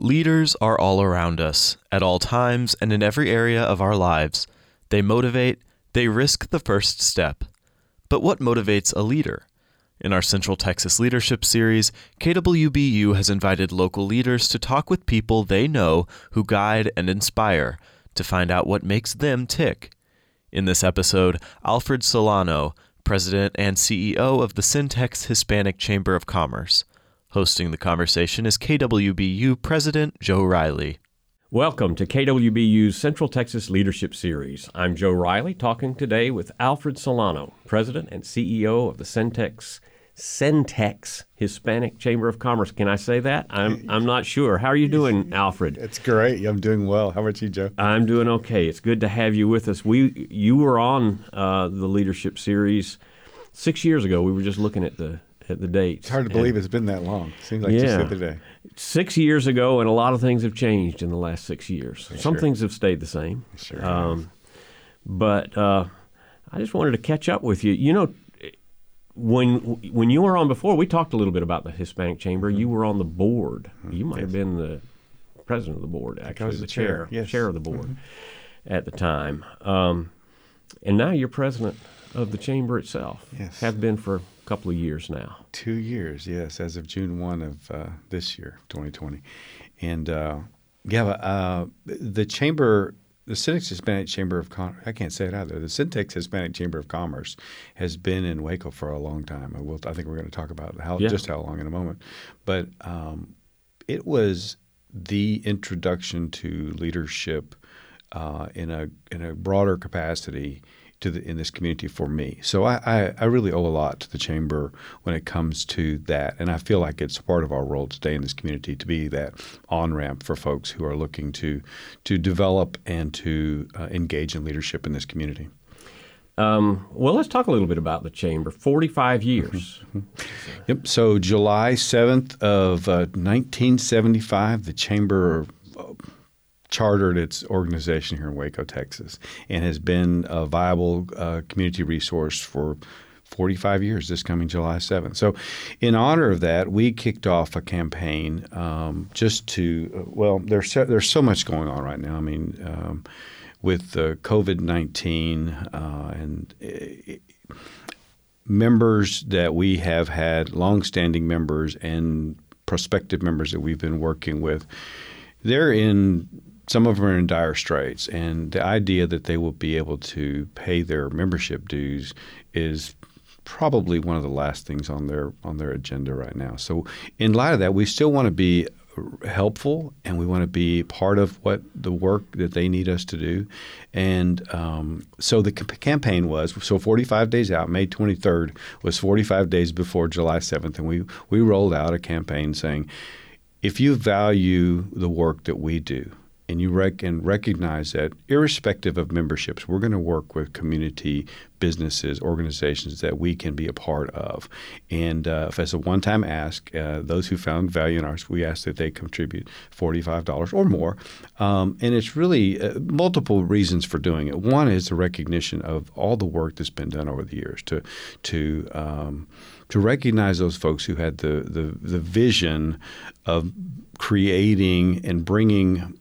Leaders are all around us, at all times and in every area of our lives. They motivate, they risk the first step. But what motivates a leader? In our Central Texas Leadership Series, KWBU has invited local leaders to talk with people they know who guide and inspire to find out what makes them tick. In this episode, Alfred Solano, President and CEO of the Centex Hispanic Chamber of Commerce. Hosting the conversation is KWBU President Joe Riley. Welcome to KWBU's Central Texas Leadership Series. I'm Joe Riley, talking today with Alfred Solano, President and CEO of the Centex Hispanic Chamber of Commerce. Can I say that? I'm not sure. How are you doing, Alfred? It's great. I'm doing well. How about you, Joe? I'm doing okay. It's good to have you with us. You were on the Leadership Series 6 years ago. We were just looking at the dates. It's hard to believe it's been that long. Seems like just the other day. 6 years ago, and a lot of things have changed in the last 6 years. Some things have stayed the same. But I just wanted to catch up with you. You know, when you were on before, we talked a little bit about the Hispanic Chamber. Mm-hmm. You were on the board. You might have been the president of the board, actually, I was the chair. Yes. Chair of the board at the time. And now you're president of the chamber itself. Yes. Have been for a couple of years now. 2 years, yes, as of June 1 of this year, 2020. And the chamber, the Centex Hispanic Chamber of Commerce, I can't say it either. The Centex Hispanic Chamber of Commerce has been in Waco for a long time. I think we're going to talk about just how long in a moment. But it was the introduction to leadership in a broader capacity in this community for me. So I really owe a lot to the chamber when it comes to that. And I feel like it's part of our role today in this community to be that on-ramp for folks who are looking to develop and to engage in leadership in this community. Well, let's talk a little bit about the chamber. 45 years. Yep. So July 7th of 1975, the chamber chartered its organization here in Waco, Texas, and has been a viable community resource for 45 years this coming July 7th. So in honor of that, we kicked off a campaign just to there's so much going on right now. I mean, with COVID-19 and members that we have had, longstanding members and prospective members that we've been working with, some of them are in dire straits, and the idea that they will be able to pay their membership dues is probably one of the last things on their agenda right now. So in light of that, we still want to be helpful, and we want to be part of what the work that they need us to do. And so the campaign was 45 days out. May 23rd was 45 days before July 7th, and we rolled out a campaign saying, if you value the work that we do, and you recognize that irrespective of memberships, we're going to work with community businesses, organizations that we can be a part of. And if as a one-time ask, those who found value in ours, we ask that they contribute $45 or more. And it's really multiple reasons for doing it. One is the recognition of all the work that's been done over the years to recognize those folks who had the vision of creating and bringing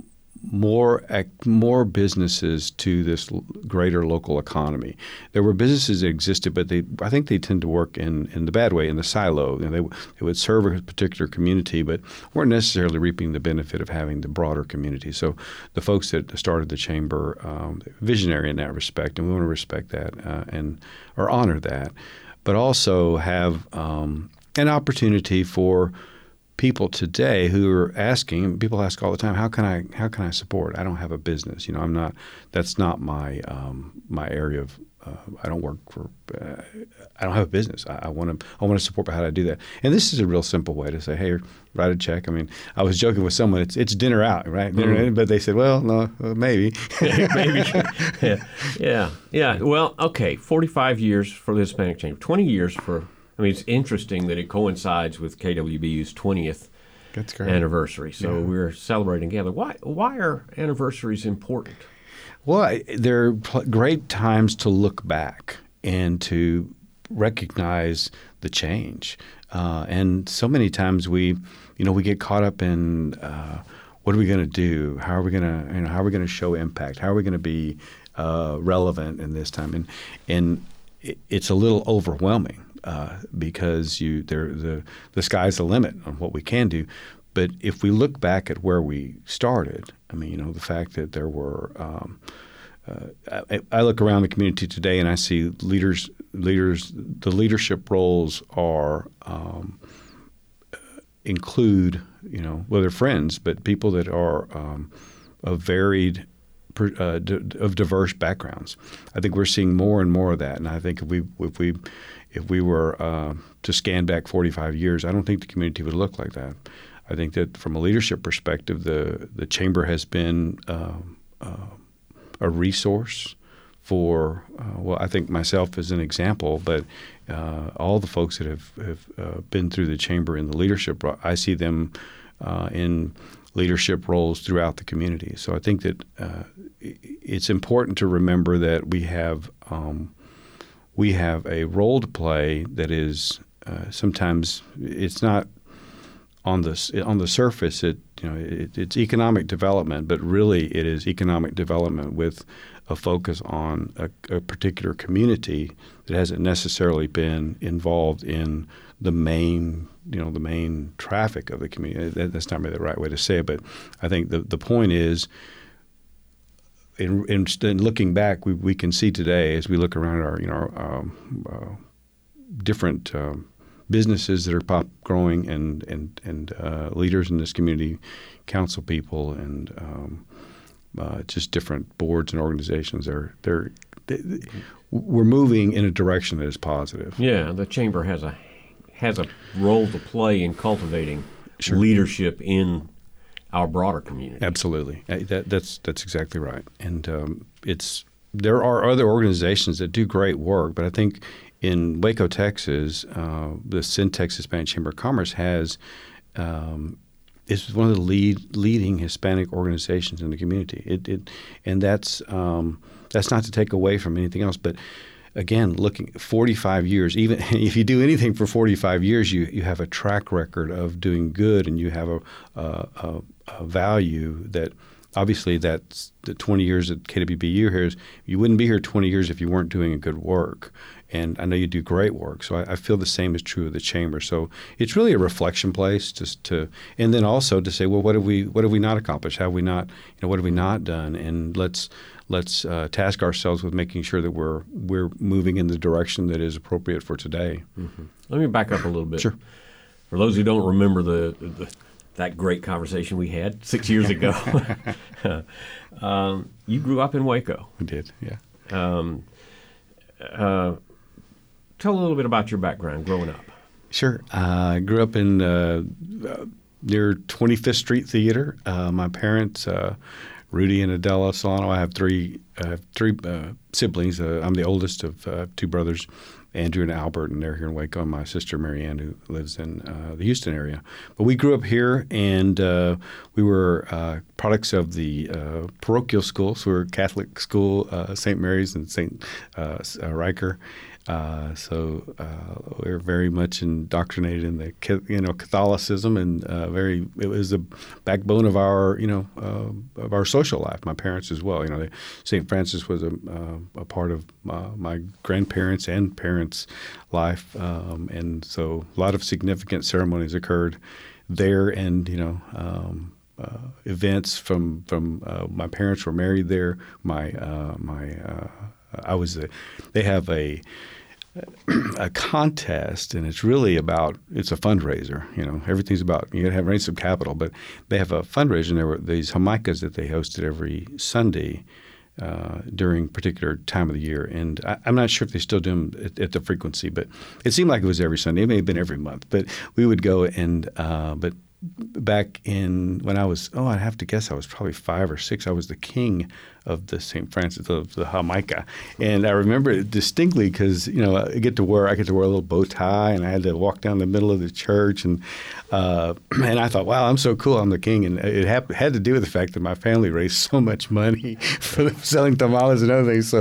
more businesses to this greater local economy. There were businesses that existed, but I think they tend to work in the bad way, in the silo. They would serve a particular community, but weren't necessarily reaping the benefit of having the broader community. So the folks that started the chamber, visionary in that respect, and we want to respect that or honor that, but also have an opportunity for people today who are asking. People ask all the time, how can I support? I don't have a business. That's not my my area of. I don't work for. I don't have a business. I want to support. But how do I do that? And this is a real simple way to say, hey, write a check. I mean, I was joking with someone. It's dinner out, right? Mm-hmm. But they said, well, no, maybe. Maybe. Yeah. Well, okay. 45 years for the Hispanic Chamber. 20 years for. I mean, it's interesting that it coincides with KWBU's 20th anniversary. So we're celebrating together. Why are anniversaries important? Well, they're great times to look back and to recognize the change. And so many times we get caught up in what are we going to do? How are we going to show impact? How are we going to be relevant in this time? And it's a little overwhelming because the sky's the limit on what we can do. But if we look back at where we started, the fact that there were I look around the community today and I see leaders. The leadership roles are include, well, they're friends, but people that are of varied, of diverse backgrounds. I think we're seeing more and more of that, and I think if we were to scan back 45 years, I don't think the community would look like that. I think that from a leadership perspective, the chamber has been a resource for, I think myself as an example, but all the folks that have been through the chamber in the leadership, I see them in leadership roles throughout the community. So I think that it's important to remember that we have a role to play that is sometimes it's not on the surface. It's economic development, but really it is economic development with a focus on a particular community that hasn't necessarily been involved in the main traffic of the community. That's not really the right way to say it, but I think the point is, in looking back, we can see today as we look around our different businesses that are growing and leaders in this community, council people, and just different boards and organizations. We're moving in a direction that is positive. Yeah, the chamber has a role to play in cultivating leadership in our broader community. Absolutely, that's exactly right. And there are other organizations that do great work, but I think in Waco, Texas, the Syntex Hispanic Chamber of Commerce is one of the leading Hispanic organizations in the community. And that's not to take away from anything else, but again, looking 45 years, even if you do anything for 45 years, you have a track record of doing good, and you have a value that obviously that's the 20 years that KWB here is. You wouldn't be here 20 years if you weren't doing a good work. And I know you do great work, so I feel the same is true of the chamber. So it's really a reflection place, and then also to say, well, what have we not accomplished? Have we not, what have we not done? And let's task ourselves with making sure that we're moving in the direction that is appropriate for today. Mm-hmm. Let me back up a little bit. Sure. For those who don't remember that great conversation we had 6 years ago, you grew up in Waco. I did, yeah. Tell a little bit about your background growing up. Sure. I grew up in near 25th Street Theater. My parents, Rudy and Adela Solano. I have three siblings. I'm the oldest of two brothers, Andrew and Albert, and they're here in Waco, and my sister Marianne, who lives in the Houston area. But we grew up here, and we were products of the parochial school. So we were Catholic school, St. Mary's and St. Riker. So we were very much indoctrinated in the Catholicism, and it was the backbone of our social life. My parents as well. St. Francis was a part of my grandparents' and parents' life, and so a lot of significant ceremonies occurred there, and events from my parents were married there. They have a contest, and it's really it's a fundraiser. Everything's about, you got to raise some capital, but they have a fundraiser, and there were these Jamaicas that they hosted every Sunday during a particular time of the year. And I'm not sure if they still do them at the frequency, but it seemed like it was every Sunday. It may have been every month, but we would go, and but back when I was, I'd have to guess I was probably 5 or 6. I was the king of the St. Francis of the Jamaica, and I remember it distinctly because I get to wear a little bow tie, and I had to walk down the middle of the church, and I thought, wow, I'm so cool, I'm the king, and it had to do with the fact that my family raised so much money for selling tamales and other things. So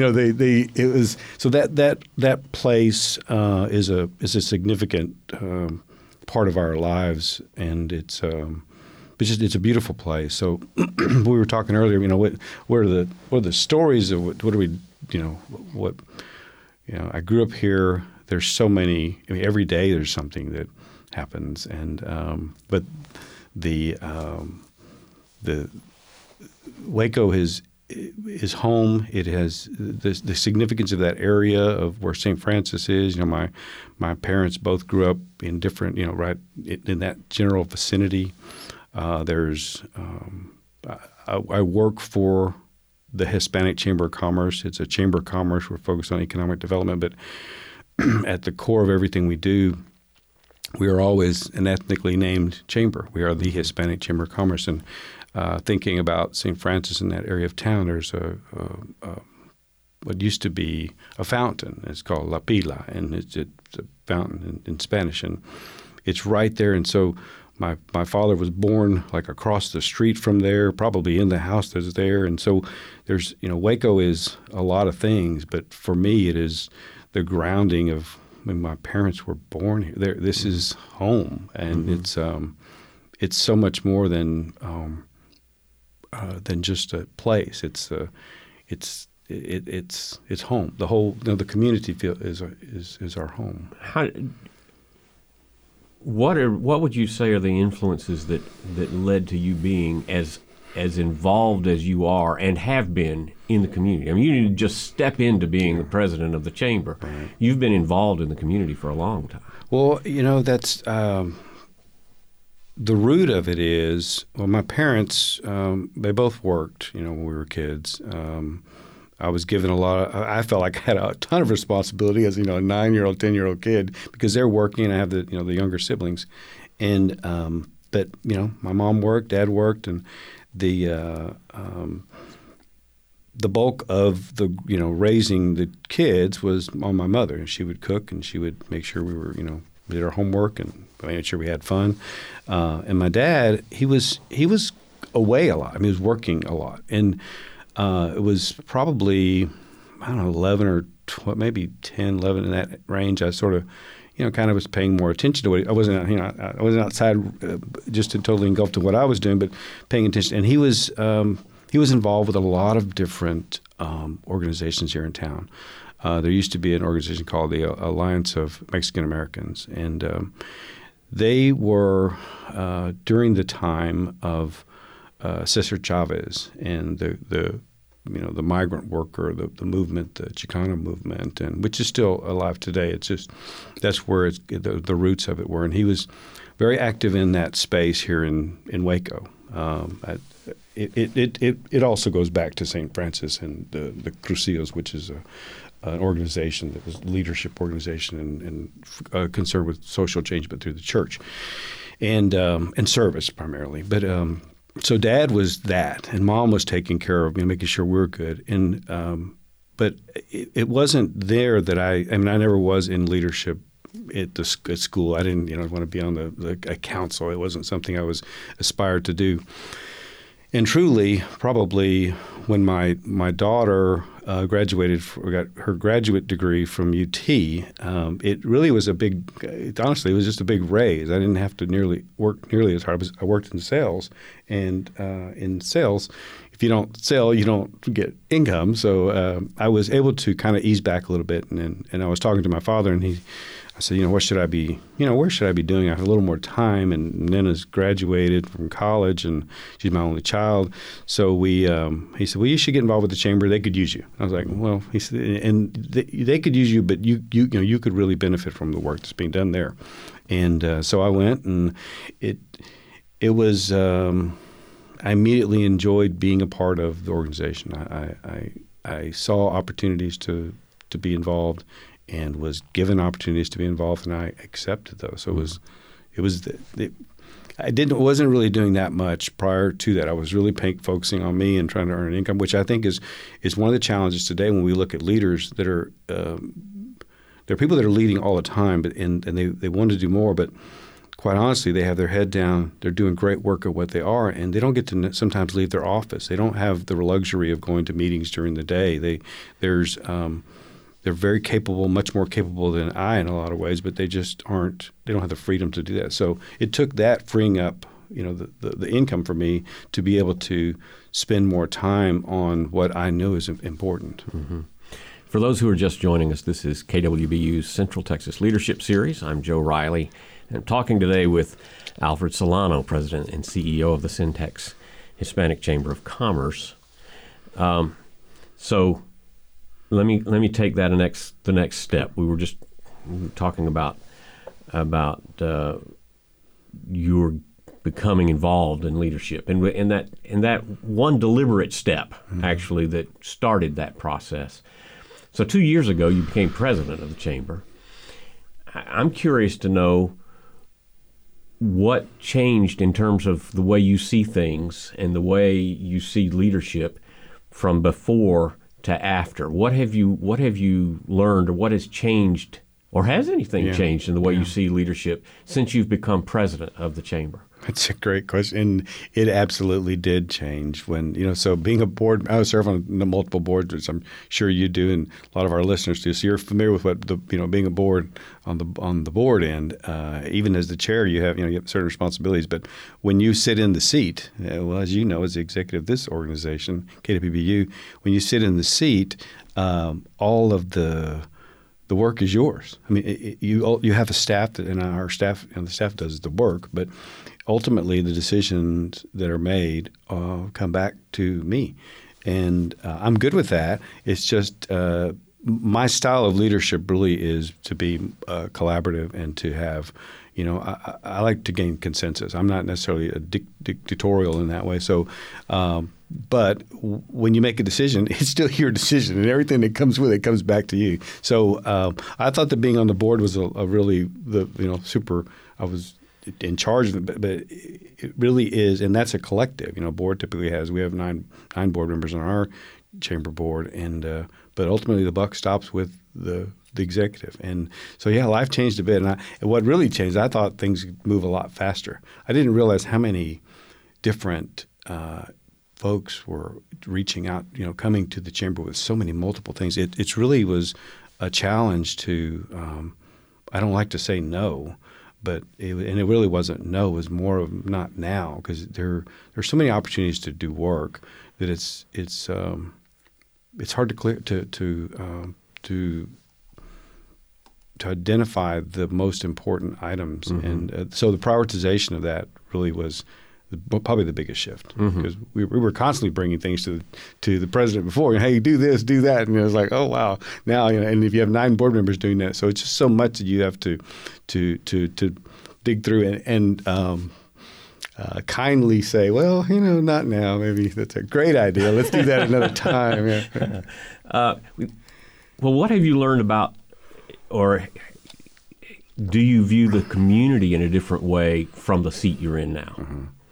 that place is a significant part of our lives, and it's a beautiful place. So we were talking earlier, what are the stories of what do we, I grew up here. There's so many. Every day there's something that happens, and but the Waco is home. It has the significance of that area of where St. Francis is. My parents both grew up in different, right in that general vicinity. I work for the Hispanic Chamber of Commerce. It's a chamber of commerce. We're focused on economic development, but at the core of everything we do, we are always an ethnically named chamber. We are the Hispanic Chamber of Commerce, and thinking about St. Francis in that area of town, there's what used to be a fountain. It's called La Pila, and it's a fountain in Spanish, and it's right there. And so my father was born like across the street from there, probably in the house that's there. And so there's, Waco is a lot of things, but for me it is the grounding of when my parents were born here. This is home, and it's so much more than just a place. It's home. The whole the community is our home. What would you say are the influences that led to you being as involved as you are and have been in the community? I mean, you didn't just step into being the president of the chamber. Right. You've been involved in the community for a long time. Well, that's the root of it is, my parents, they both worked, when we were kids. I was given I felt like I had a ton of responsibility as, a 9-year-old, 10-year-old kid, because they're working and I have the younger siblings. And, but, my mom worked, dad worked, and the bulk of the, raising the kids was on my mother. And she would cook, and she would make sure we were, we did our homework and made sure we had fun. And my dad, he was away a lot. I mean, he was working a lot. And it was probably, 11 or 12, maybe 10, 11 in that range. I sort of, kind of was paying more attention to it. I wasn't, I wasn't outside just totally engulfed in what I was doing, but paying attention. And he was involved with a lot of different organizations here in town. There used to be an organization called the Alliance of Mexican Americans, and they were during the time of Cesar Chavez and the migrant worker, the movement, the Chicano movement, and which is still alive today. It's just that's where the roots of it were, and he was very active in that space here in Waco. It also goes back to St. Francis and the Crucillos, which is an organization that was a leadership organization and concerned with social change, but through the church and service primarily. But so Dad was that, and Mom was taking care of making sure we were good. And but it wasn't there that I never was in leadership at school. I didn't want to be on the council. It wasn't something I was aspired to do. And truly, probably when my daughter got her graduate degree from UT, it really was honestly, it was just a big raise. I didn't have to work nearly as hard. I worked in sales, and in sales, if you don't sell, you don't get income. So I was able to kind of ease back a little bit, and I was talking to my father, and I said, what should I be, where should I be doing? I have a little more time, and Nina's graduated from college, and she's my only child. So he said, well, you should get involved with the chamber. They could use you. I was like, well, he said, and they could use you, but you could really benefit from the work that's being done there. And so I went, and it was I immediately enjoyed being a part of the organization. I saw opportunities to be involved, and was given opportunities to be involved, and I accepted those. So it wasn't really doing that much prior to that. I was really focusing on me and trying to earn an income, which I think is one of the challenges today when we look at leaders that are there are people that are leading all the time, but and they want to do more, but quite honestly, they have their head down. They're doing great work at what they are, and they don't get to sometimes leave their office. They don't have the luxury of going to meetings during the day. They're very capable, much more capable than I in a lot of ways, but they just aren't. They don't have the freedom to do that. So it took that freeing up, the income for me to be able to spend more time on what I know is important. Mm-hmm. For those who are just joining us, this is KWBU's Central Texas Leadership Series. I'm Joe Riley, and I'm talking today with Alfred Solano, President and CEO of the Centex Hispanic Chamber of Commerce. So let me take that the next step. We were just talking about your becoming involved in leadership, and that one deliberate step actually that started that process. So 2 years ago, you became president of the chamber. I'm curious to know what changed in terms of the way you see things and the way you see leadership from before to after. What have you learned, or what has changed, or has anything changed in the way you see leadership since you've become president of the chamber? That's a great question. And it absolutely did change when, so being a board, I serve on multiple boards, which I'm sure you do and a lot of our listeners do. So you're familiar with what being a board on the board end, even as the chair, you have certain responsibilities. But when you sit in the seat, as you know, as the executive of this organization, KWBU, when you sit in the seat, all of the work is yours. I mean, you have a staff, and our staff, the staff does the work, but ultimately the decisions that are made come back to me, and I'm good with that. It's just my style of leadership really is to be collaborative and to have, I like to gain consensus. I'm not necessarily a dictatorial in that way. So, but when you make a decision, it's still your decision, and everything that comes with it comes back to you. So I thought that being on the board was a really super. I was in charge of it, but it really is, and that's a collective. Board typically we have nine board members on our chamber board, and but ultimately the buck stops with the executive. And so life changed a bit, and what really changed, I thought things move a lot faster. I didn't realize how many different folks were reaching out, coming to the chamber with so many multiple things. It really was a challenge to. I don't like to say no. But it really wasn't no. It was more of not now, because there's so many opportunities to do work that it's hard to clear to identify the most important items, and so the prioritization of that really was probably the biggest shift, because we were constantly bringing things to the president before. Hey, do this, do that, and it was like, oh wow, now and if you have 9 board members doing that, so it's just so much that you have to dig through and kindly say, well, not now. Maybe that's a great idea. Let's do that another time. Well, what have you learned about, or do you view the community in a different way from the seat you're in now?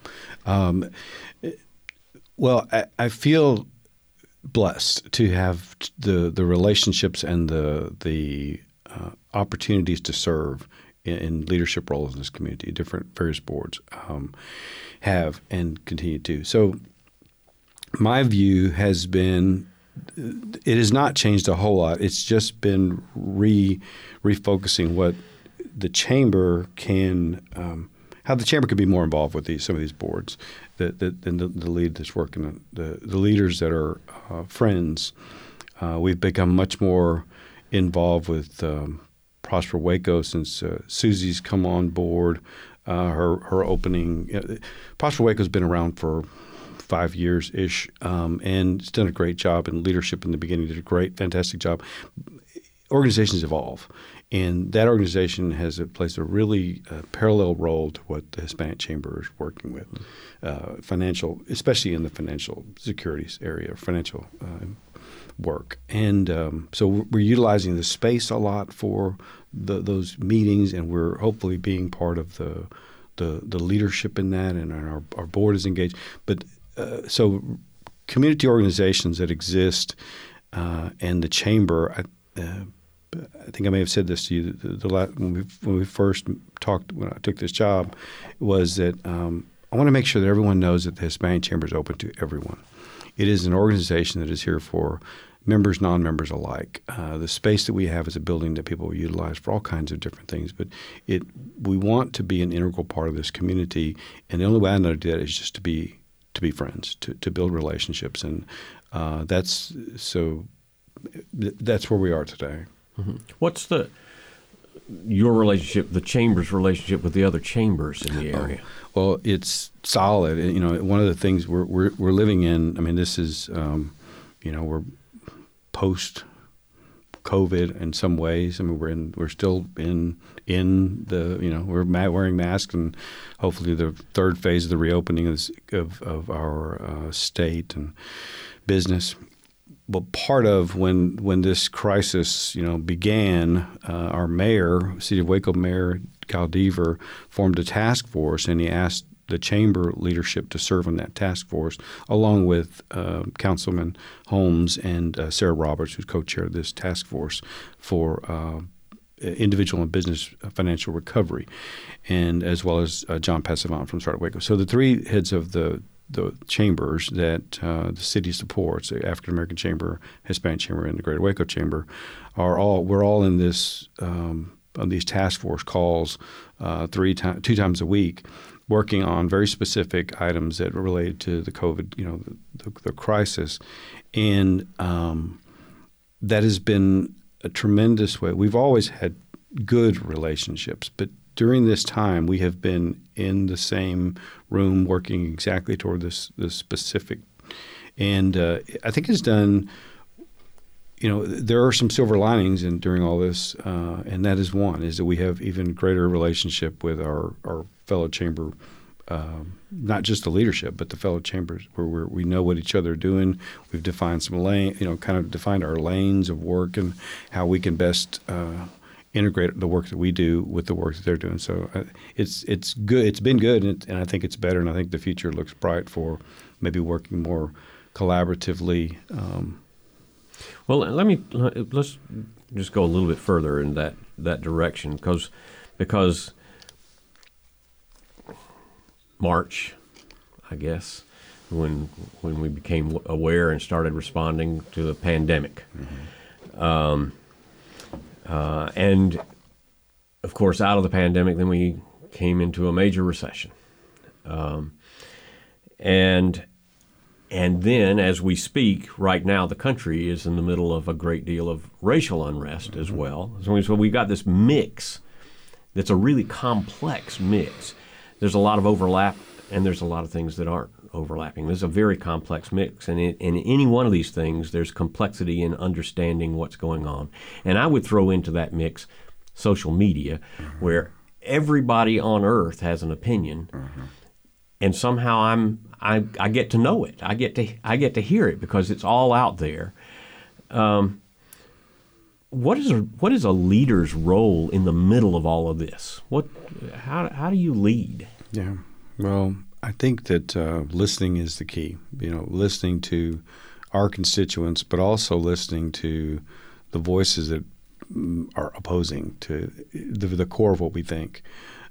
Well, I feel blessed to have the relationships and the opportunities to serve in leadership roles in this community. Various boards have and continue to. So my view has been, it has not changed a whole lot. It's just been refocusing what the chamber can. How the chamber could be more involved with some of these boards, and the lead that's working, the leaders that are friends. We've become much more involved with Prosper Waco since Susie's come on board. Her opening, Prosper Waco's been around for 5 years-ish, and it's done a great job in leadership in the beginning. Did a fantastic job. Organizations evolve. And that organization has plays a really parallel role to what the Hispanic Chamber is working with, financial, especially in the financial securities area, financial work. And so we're utilizing the space a lot for those meetings, and we're hopefully being part of the leadership in that, and our board is engaged. But so community organizations that exist and the chamber. I think I may have said this to you when we first talked when I took this job, was that I want to make sure that everyone knows that the Hispanic Chamber is open to everyone. It is an organization that is here for members, non-members alike. The space that we have is a building that people utilize for all kinds of different things, but we want to be an integral part of this community, and the only way I know to do that is just to be friends, to build relationships, and that's where we are today. Mm-hmm. What's your relationship, the chamber's relationship with the other chambers in the area? Well, it's solid. One of the things we're living in. I mean, this is we're post COVID in some ways. I mean, we're still in the we're wearing masks, and hopefully the third phase of the reopening of our state and business. Well, part of when this crisis, began, our mayor, City of Waco Mayor Kyle Deaver, formed a task force, and he asked the chamber leadership to serve on that task force, along with Councilman Holmes and Sarah Roberts, who's co-chair of this task force for individual and business financial recovery, and as well as John Passavant from Start Waco. So the three heads of the chambers that the city supports, the African American Chamber, Hispanic Chamber, and the Greater Waco Chamber, we're all in this on these task force calls 2 times a week, working on very specific items that are related to the COVID, the crisis, and that has been a tremendous way. We've always had good relationships, but during this time, we have been in the same room working exactly toward this specific. And I think it's done, there are some silver linings during all this, and that is one, is that we have even greater relationship with our fellow chamber, not just the leadership, but the fellow chambers, where we know what each other are doing. We've defined some kind of defined our lanes of work and how we can best integrate the work that we do with the work that they're doing. So it's good. It's been good, and I think it's better. And I think the future looks bright for maybe working more collaboratively. Well, let's just go a little bit further in that direction, because March, I guess, when we became aware and started responding to the pandemic. Mm-hmm. And, of course, out of the pandemic, then we came into a major recession. And then, as we speak, right now, the country is in the middle of a great deal of racial unrest as well. So we've got this mix that's a really complex mix. There's a lot of overlap, and there's a lot of things that aren't overlapping. There's a very complex mix, and in any one of these things, there's complexity in understanding what's going on. And I would throw into that mix social media, where everybody on earth has an opinion, and somehow I get to know it. I get to hear it because it's all out there. What is a leader's role in the middle of all of this? How do you lead? Yeah, well, I think that listening is the key. Listening to our constituents, but also listening to the voices that are opposing to the core of what we think.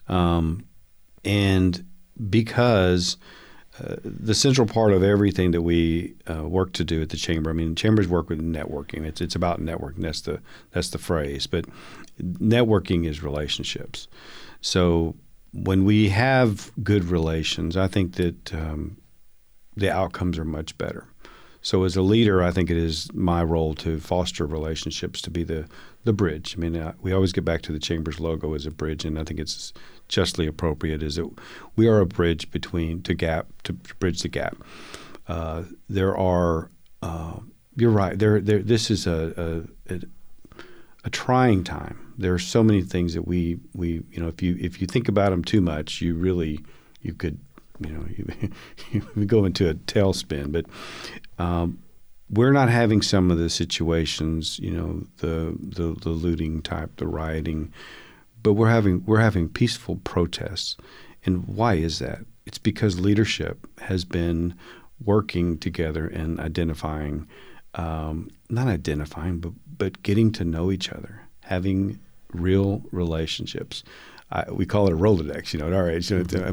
And because the central part of everything that we work to do at the chamber, chambers work with networking. It's about networking. That's the phrase. But networking is relationships. So when we have good relations, I think that the outcomes are much better. So as a leader, I think it is my role to foster relationships, to be the bridge. We always get back to the chamber's logo as a bridge, and I think it's justly appropriate. Is that we are a bridge to bridge the gap. There are. You're right. This is a trying time. There are so many things that we if you think about them too much, you could you go into a tailspin. But we're not having some of the situations, the looting type, the rioting, but we're having peaceful protests, And why is that? It's because leadership has been working together and identifying, not identifying, but getting to know each other, having real relationships. We call it a Rolodex, at our age.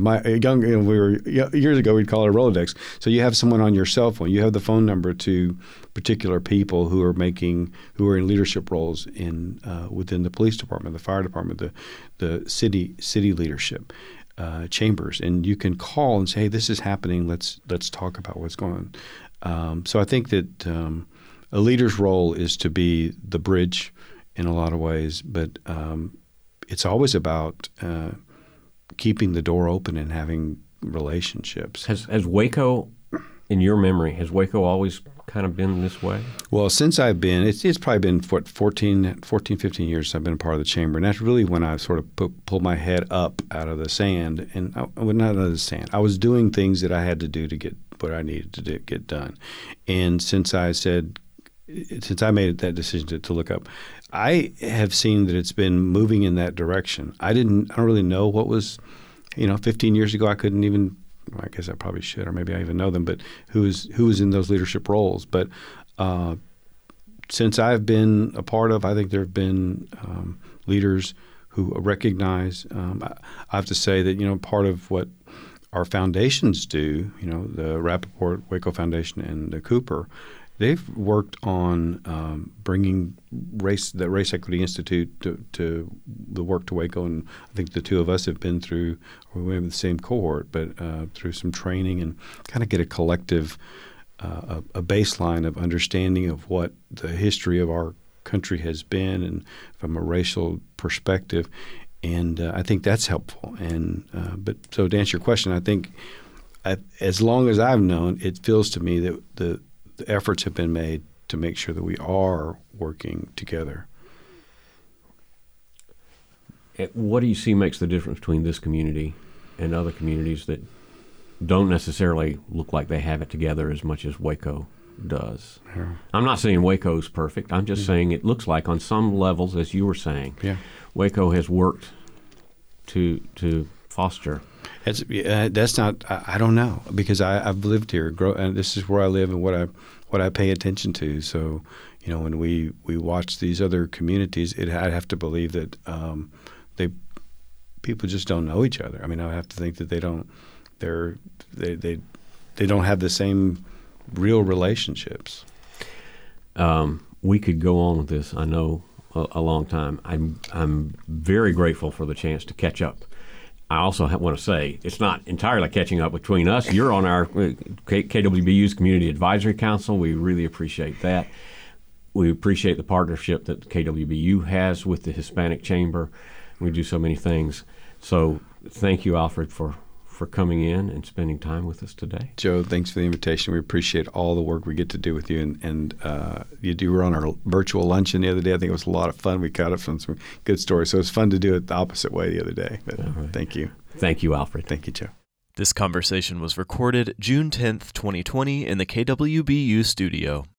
Years ago, we'd call it a Rolodex. So you have someone on your cell phone. You have the phone number to particular people who are in leadership roles within the police department, the fire department, the city leadership, chambers, and you can call and say, "Hey, this is happening. Let's talk about what's going on." So I think that a leader's role is to be the bridge in a lot of ways, but it's always about keeping the door open and having relationships. Has Waco, in your memory, always kind of been this way? Well, since I've been, it's probably been 14, 15 years I've been a part of the chamber. And that's really when I sort of pulled my head up out of the sand. And not out of the sand. I was doing things that I had to do to get what I needed to get done. And since I made that decision to look up, I have seen that it's been moving in that direction. I don't really know what was, 15 years ago, I couldn't even, I guess I probably should, or maybe I even know them, but who was in those leadership roles. But since I've been a part of, I think there have been leaders who recognize, I have to say that, part of what our foundations do, the Rappaport Waco Foundation and the Cooper, they've worked on bringing the Race Equity Institute to the work to Waco, and I think the two of us have been through, we went in the same cohort, but through some training and kind of get a collective, a baseline of understanding of what the history of our country has been, and from a racial perspective, and I think that's helpful. And but so to answer your question, I think as long as I've known, it feels to me that the efforts have been made to make sure that we are working together. What do you see makes the difference between this community and other communities that don't necessarily look like they have it together as much as Waco does? Yeah. I'm not saying Waco's perfect. I'm just saying it looks like on some levels, as you were saying, Waco has worked to foster. That's not. I don't know, because I've lived here, and this is where I live and what I pay attention to. So, when we watch these other communities, I have to believe that people just don't know each other. I mean, I have to think that they don't have the same real relationships. We could go on with this, I know, a long time. I'm very grateful for the chance to catch up. I also want to say it's not entirely catching up between us. You're on our KWBU's Community Advisory Council. We really appreciate that. We appreciate the partnership that KWBU has with the Hispanic Chamber. We do so many things. So thank you, Alfred, for coming in and spending time with us today. Joe, thanks for the invitation. We appreciate all the work we get to do with you. And you were on our virtual luncheon the other day. I think it was a lot of fun. We caught up from some good stories. So it was fun to do it the opposite way the other day. But Thank you. Thank you, Alfred. Thank you, Joe. This conversation was recorded June 10th, 2020 in the KWBU studio.